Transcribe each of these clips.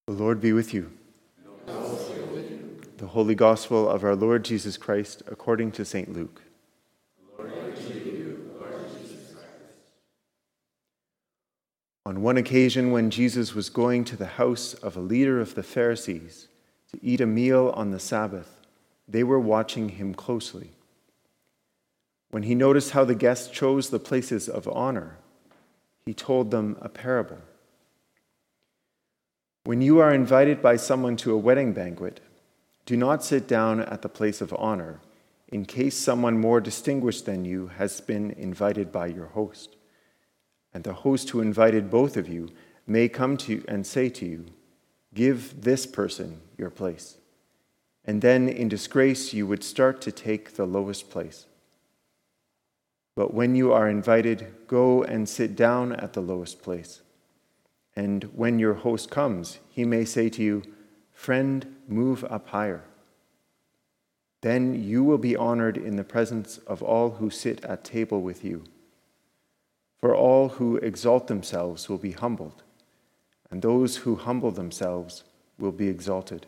The Lord be with you. And also with you. The Holy Gospel of our Lord Jesus Christ according to St. Luke. Glory to you, Lord Jesus Christ. On one occasion when Jesus was going to the house of a leader of the Pharisees to eat a meal on the Sabbath, they were watching him closely. When he noticed how the guests chose the places of honor, he told them a parable. When you are invited by someone to a wedding banquet, do not sit down at the place of honor, in case someone more distinguished than you has been invited by your host. And the host who invited both of you may come to you and say to you, "Give this person your place." And then in disgrace you would start to take the lowest place. But when you are invited, go and sit down at the lowest place. And when your host comes, he may say to you, "Friend, move up higher." Then you will be honored in the presence of all who sit at table with you. For all who exalt themselves will be humbled, and those who humble themselves will be exalted.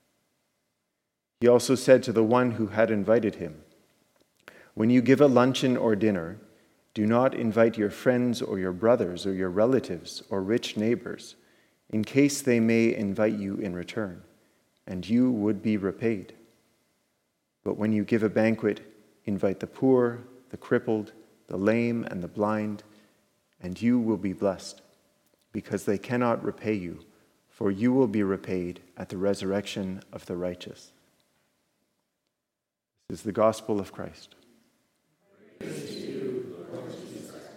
He also said to the one who had invited him, "When you give a luncheon or dinner, do not invite your friends or your brothers or your relatives or rich neighbors, in case they may invite you in return, and you would be repaid. But when you give a banquet, invite the poor, the crippled, the lame, and the blind, and you will be blessed, because they cannot repay you, for you will be repaid at the resurrection of the righteous." This is the gospel of Christ. Praise to you, Lord Jesus Christ.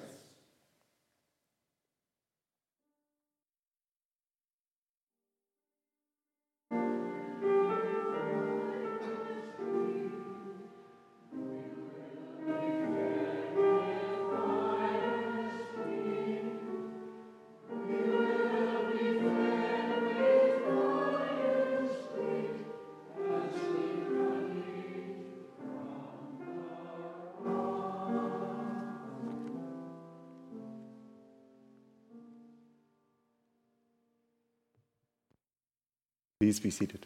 Please be seated.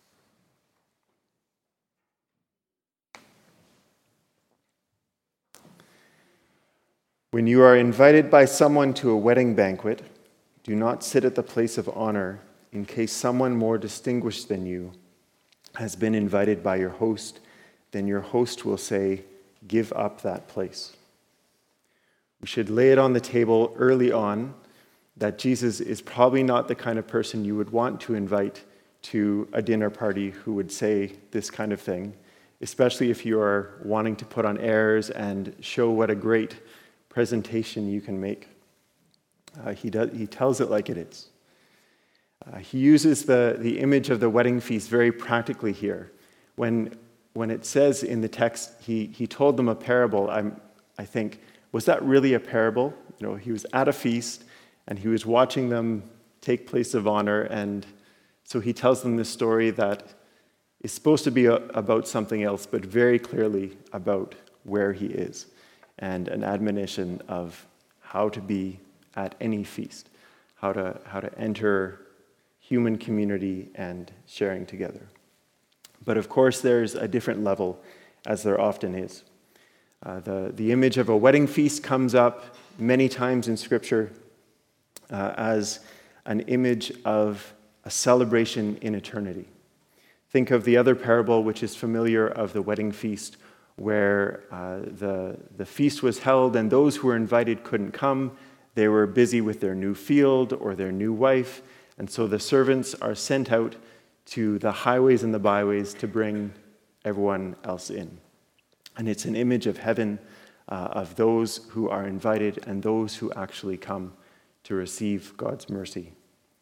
When you are invited by someone to a wedding banquet, do not sit at the place of honor, in case someone more distinguished than you has been invited by your host. Then your host will say, "Give up that place." We should lay it on the table early on that Jesus is probably not the kind of person you would want to invite to a dinner party who would say this kind of thing, especially if you are wanting to put on airs and show what a great presentation you can make. He tells it like it is. He uses the image of the wedding feast very practically here. When it says in the text, he told them a parable, I think, was that really a parable? You know, he was at a feast and he was watching them take place of honor, and so he tells them this story that is supposed to be about something else, but very clearly about where he is, and an admonition of how to be at any feast, how to enter human community and sharing together. But of course, there's a different level, as there often is. The image of a wedding feast comes up many times in Scripture as an image of a celebration in eternity. Think of the other parable, which is familiar, of the wedding feast, where the feast was held and those who were invited couldn't come. They were busy with their new field or their new wife, and so the servants are sent out to the highways and the byways to bring everyone else in. And it's an image of heaven, of those who are invited and those who actually come to receive God's mercy.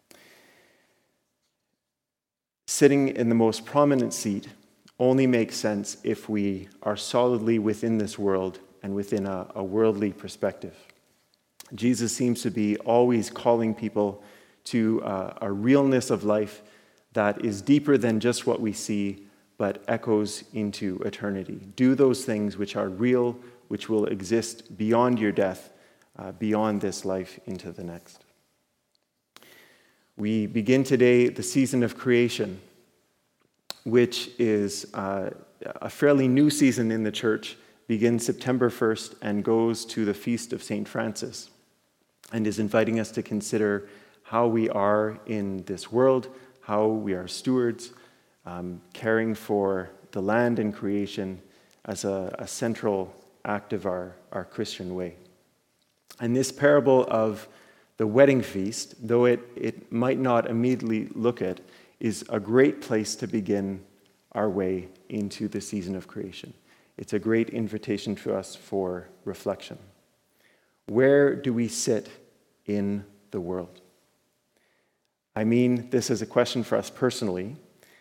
Sitting in the most prominent seat only makes sense if we are solidly within this world and within a worldly perspective. Jesus seems to be always calling people to a realness of life that is deeper than just what we see, but echoes into eternity. Do those things which are real, which will exist beyond your death, beyond this life into the next. We begin today the season of creation, which is a fairly new season in the church, begins September 1st and goes to the Feast of St. Francis, and is inviting us to consider how we are in this world, how we are stewards, caring for the land and creation as a central act of our Christian way. And this parable of the wedding feast, though it might not immediately look it, is a great place to begin our way into the season of creation. It's a great invitation to us for reflection. Where do we sit in the world? I mean, this is a question for us personally,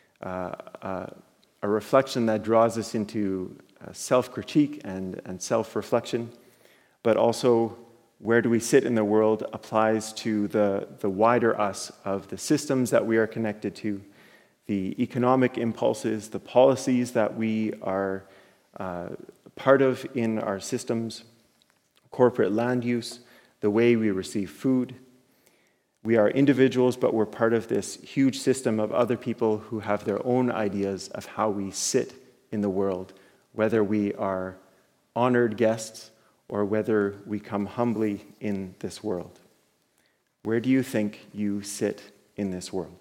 a reflection that draws us into self-critique and self-reflection, but also where do we sit in the world applies to the wider us of the systems that we are connected to, the economic impulses, the policies that we are part of in our systems, corporate land use, the way we receive food. We are individuals, but we're part of this huge system of other people who have their own ideas of how we sit in the world, whether we are honored guests or whether we come humbly in this world. Where do you think you sit in this world?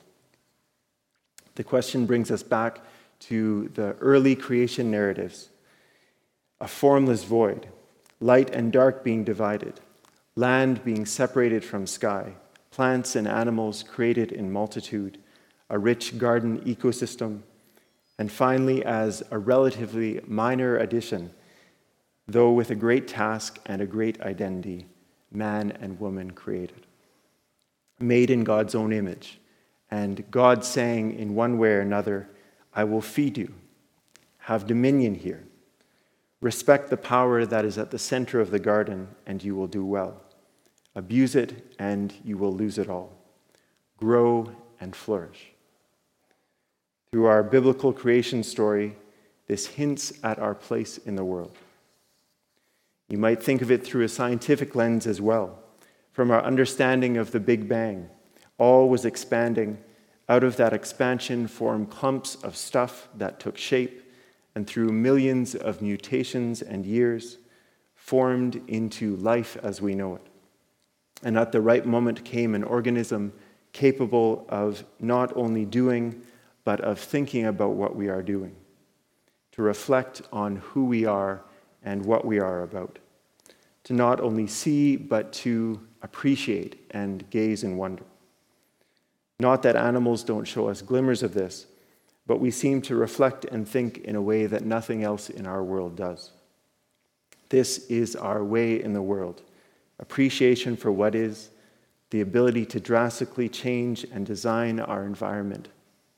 The question brings us back to the early creation narratives. A formless void, light and dark being divided, land being separated from sky, plants and animals created in multitude, a rich garden ecosystem, and finally, as a relatively minor addition, though with a great task and a great identity, man and woman created, made in God's own image, and God saying in one way or another, I will feed you, have dominion here, respect the power that is at the center of the garden, and you will do well. Abuse it, and you will lose it all. Grow and flourish. Through our biblical creation story, this hints at our place in the world. You might think of it through a scientific lens as well. From our understanding of the Big Bang, all was expanding. Out of that expansion formed clumps of stuff that took shape, and through millions of mutations and years, formed into life as we know it. And at the right moment came an organism capable of not only doing, but of thinking about what we are doing, to reflect on who we are and what we are about, to not only see, but to appreciate and gaze in wonder. Not that animals don't show us glimmers of this, but we seem to reflect and think in a way that nothing else in our world does. This is our way in the world. Appreciation for what is, the ability to drastically change and design our environment.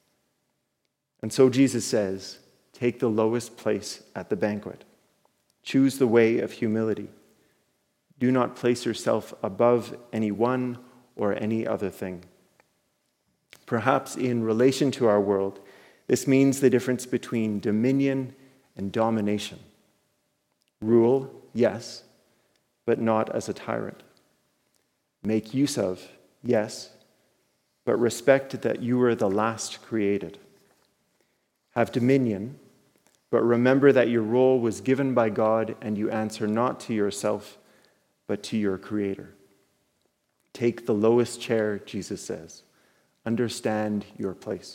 And so Jesus says, take the lowest place at the banquet. Choose the way of humility. Do not place yourself above anyone or any other thing. Perhaps in relation to our world, this means the difference between dominion and domination. Rule, yes, but not as a tyrant. Make use of, yes, but respect that you were the last created. Have dominion, but remember that your role was given by God and you answer not to yourself, but to your Creator. Take the lowest chair, Jesus says. Understand your place.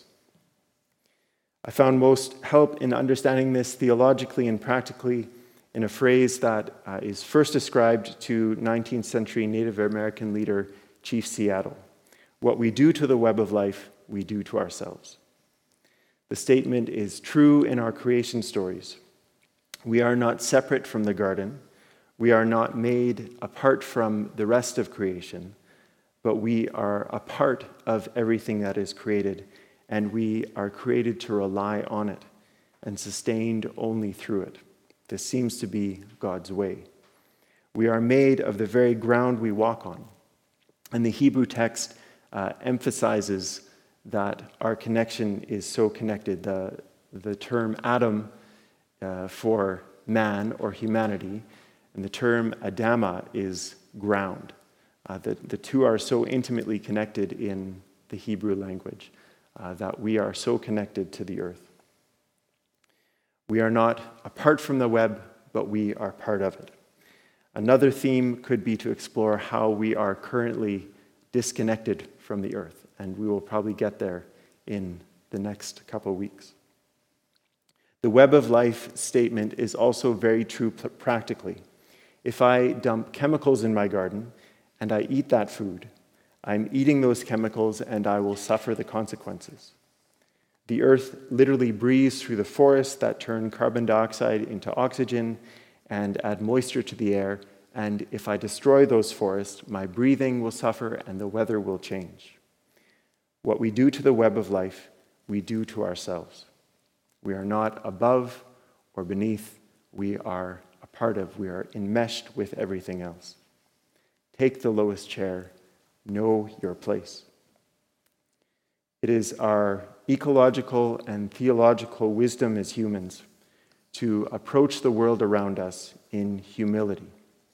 I found most help in understanding this theologically and practically in a phrase that is first ascribed to 19th century Native American leader Chief Seattle. What we do to the web of life, we do to ourselves. The statement is true in our creation stories. We are not separate from the garden. We are not made apart from the rest of creation, but we are a part of everything that is created, and we are created to rely on it and sustained only through it. This seems to be God's way. We are made of the very ground we walk on. And the Hebrew text emphasizes that our connection is so connected. The term Adam for man or humanity, and the term Adama is ground. The two are so intimately connected in the Hebrew language, that we are so connected to the earth. We are not apart from the web, but we are part of it. Another theme could be to explore how we are currently disconnected from the earth, and we will probably get there in the next couple of weeks. The web of life statement is also very true practically. If I dump chemicals in my garden and I eat that food, I'm eating those chemicals and I will suffer the consequences. The earth literally breathes through the forests that turn carbon dioxide into oxygen and add moisture to the air, and if I destroy those forests, my breathing will suffer and the weather will change. What we do to the web of life, we do to ourselves. We are not above or beneath, we are a part of, we are enmeshed with everything else. Take the lowest chair, know your place. It is our ecological and theological wisdom as humans to approach the world around us in humility.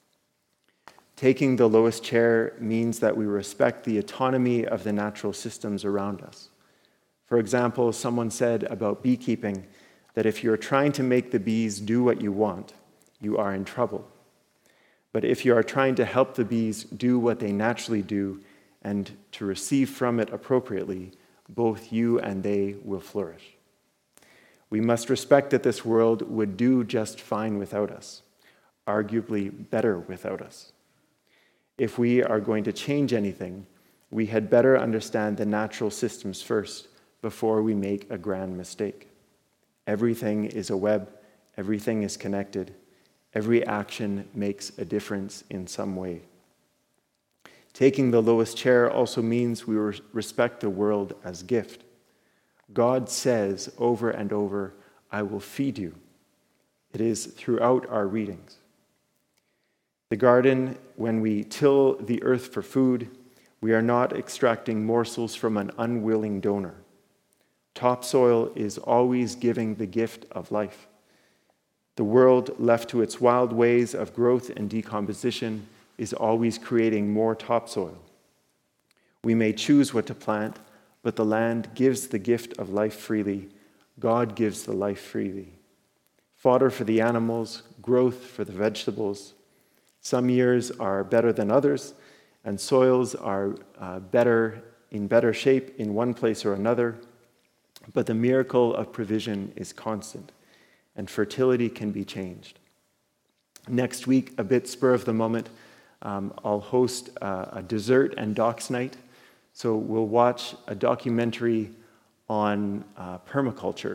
Taking the lowest chair means that we respect the autonomy of the natural systems around us. For example, someone said about beekeeping that if you're trying to make the bees do what you want, you are in trouble. But if you are trying to help the bees do what they naturally do and to receive from it appropriately, both you and they will flourish. We must respect that this world would do just fine without us, arguably better without us. If we are going to change anything, we had better understand the natural systems first before we make a grand mistake. Everything is a web, everything is connected, every action makes a difference in some way. Taking the lowest chair also means we respect the world as gift. God says over and over, I will feed you. It is throughout our readings. The garden, when we till the earth for food, we are not extracting morsels from an unwilling donor. Topsoil is always giving the gift of life. The world, left to its wild ways of growth and decomposition, is always creating more topsoil. We may choose what to plant, but the land gives the gift of life freely. God gives the life freely. Fodder for the animals, growth for the vegetables. Some years are better than others, and soils are in better shape in one place or another, but the miracle of provision is constant, and fertility can be changed. Next week, a bit spur of the moment, I'll host a dessert and docs night. So we'll watch a documentary on permaculture,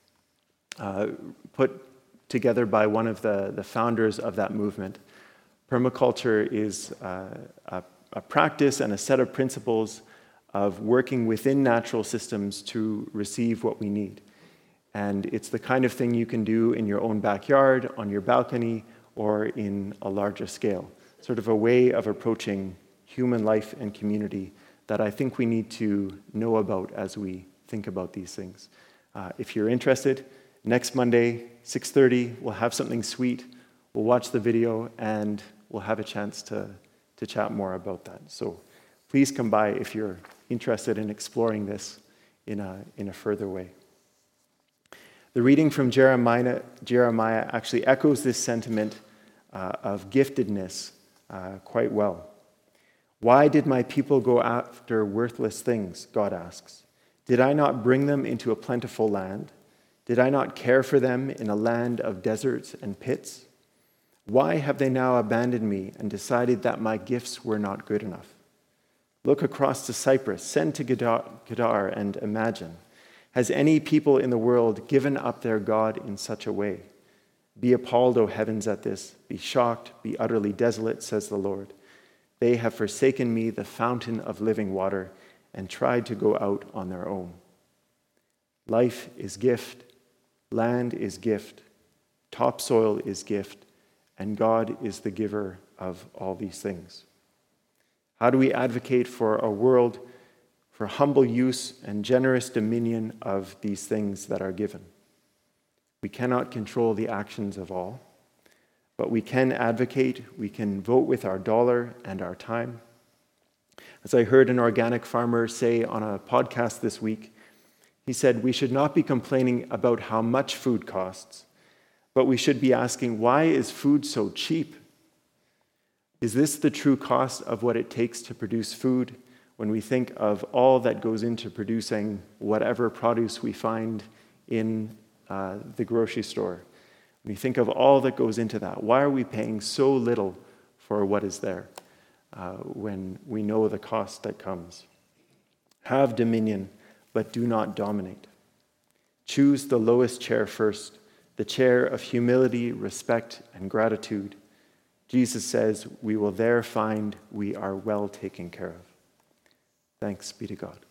put together by one of the founders of that movement. Permaculture is a practice and a set of principles of working within natural systems to receive what we need. And it's the kind of thing you can do in your own backyard, on your balcony, or in a larger scale. Sort of a way of approaching human life and community that I think we need to know about as we think about these things. If you're interested, next Monday, 6:30, we'll have something sweet. We'll watch the video and we'll have a chance to chat more about that. So please come by if you're interested in exploring this in a further way. The reading from Jeremiah actually echoes this sentiment of giftedness quite well. Why did my people go after worthless things, God asks? Did I not bring them into a plentiful land? Did I not care for them in a land of deserts and pits? Why have they now abandoned me and decided that my gifts were not good enough? Look across to Cyprus, send to Kedar, and imagine. Has any people in the world given up their God in such a way? Be appalled, O heavens, at this. Be shocked, be utterly desolate, says the Lord. They have forsaken me, the fountain of living water, and tried to go out on their own. Life is gift, land is gift, topsoil is gift, and God is the giver of all these things. How do we advocate for a world for humble use and generous dominion of these things that are given? We cannot control the actions of all, but we can advocate, we can vote with our dollar and our time. As I heard an organic farmer say on a podcast this week, he said, we should not be complaining about how much food costs, but we should be asking, why is food so cheap? Is this the true cost of what it takes to produce food when we think of all that goes into producing whatever produce we find in the grocery store? When we think of all that goes into that, why are we paying so little for what is there when we know the cost that comes? Have dominion, but do not dominate. Choose the lowest chair first, the chair of humility, respect, and gratitude. Jesus says we will there find we are well taken care of. Thanks be to God.